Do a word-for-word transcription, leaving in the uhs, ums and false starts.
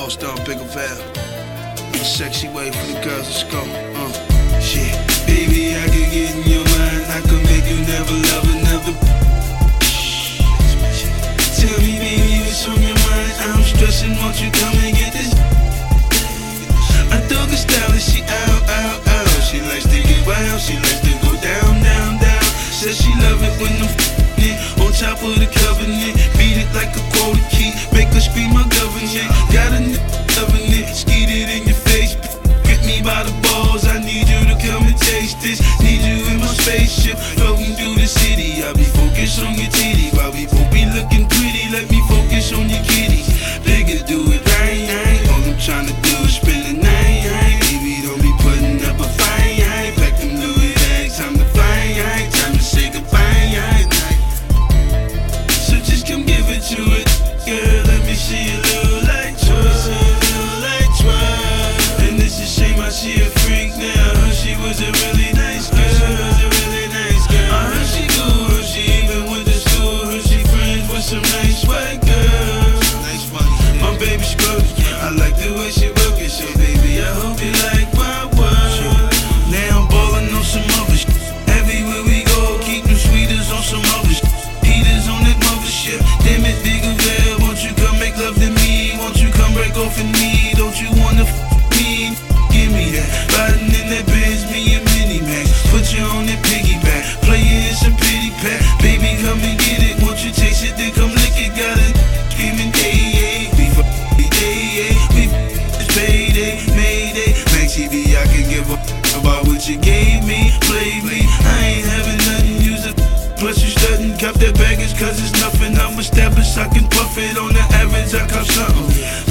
All-Star Bigger Val. A sexy way for the girls, let's go. Uh, shit. Baby, I could get in your mind, I could make you never love another. Tell me, baby, what's on your mind? I'm stressing, won't you come and get this? I dug her style and she out, out, out. She likes to get wild, she likes to go down, down, down. Says she love it when I'm f***ing it on top of the covenant. Beat it like a quota key, make her scream my government. Got a n**** loving it, skeet it in your face. Get me by the balls, I need you to come and taste this. Need you in my spaceship, floating through the city. I'll be focused on your titty, while we both be looking pretty. Let me focus on your kitty. Bigger, do it right, right. All I'm trying to do is spend the night, right. Baby, don't be putting up a fight, right. Pack them Louis bags, time to fly, right. Time to say goodbye, right. So just come give it to it, girl. Let me see a little light, trust, a little light, trust. And it's a shame I see a freak now. She was a really nice girl. She was a really nice girl. I heard she cool, she even went to school. Heard she friends with some nice white girls. Nice one. My baby scrubs, I like the way she work it. So baby, I hope you like my world. Now I'm ballin' on some other shit. Everywhere we go, keep them sweeters on some other shit. Heaters on that mothership. Damn it, Bigger Val, won't you come make love to me? Won't you come break off in me? Don't you wanna f me? Give me that. Riding in that Benz, me and Mini Max. Put you on that piggyback. Play it in some pity pack. Baby, come and get it. Won't you taste it? Then come lick it. Got it screaming, hey, hey. We f hey, hey. We f it's payday, mayday. Max T V, I can give a about what you gave me. Play me, I ain't having nothing. Use it. Plus you studying, cop that baggage, cause it's nothing. I'm established, I can puff it. On the average, I cop something.